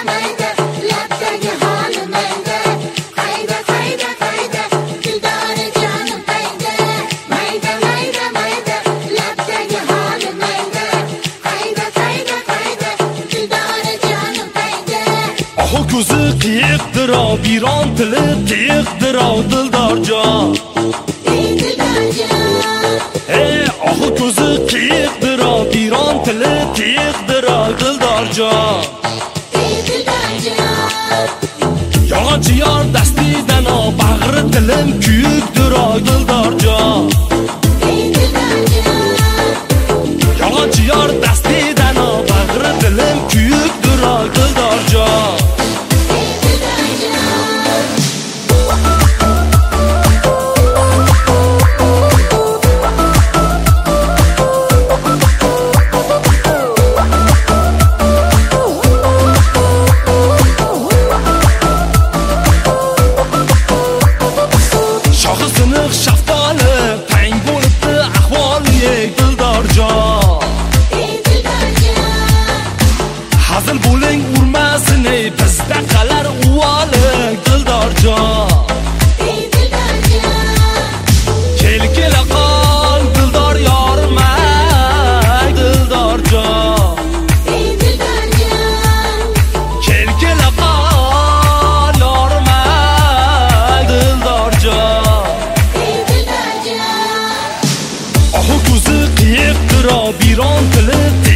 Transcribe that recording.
mayda, labdagi holi mayda. Qayda, qayda, qayda, dildori jonim qayda. Mayda, mayda, mayda, labdagi holi mayda. Qayda, qayda, qayda, dildori jonim qayda. Ohu ko'zi qiyiqdir, biron tili tiyiqdir, dildorjon. Ohu ko'zi qiyiqdir, biron tili tiyiqdir, dildorjon. Yog'och yor dastidan, bag'ri tilim kuyukdir, dildorjon. Yog'och yor dastidan, bag'ri tilim kuyukdir, dildorjon. Shaftoli tang bo'libdi ahvoli, dildorjon. Hazil bo'ling urmasin, bizda qalar uvoli, dildorjon. Kel kela qol dildor yormay, dildorjon. Kel kela qol yormay, dildorjon. Ohu ko'zi qiyiqdir, biron tili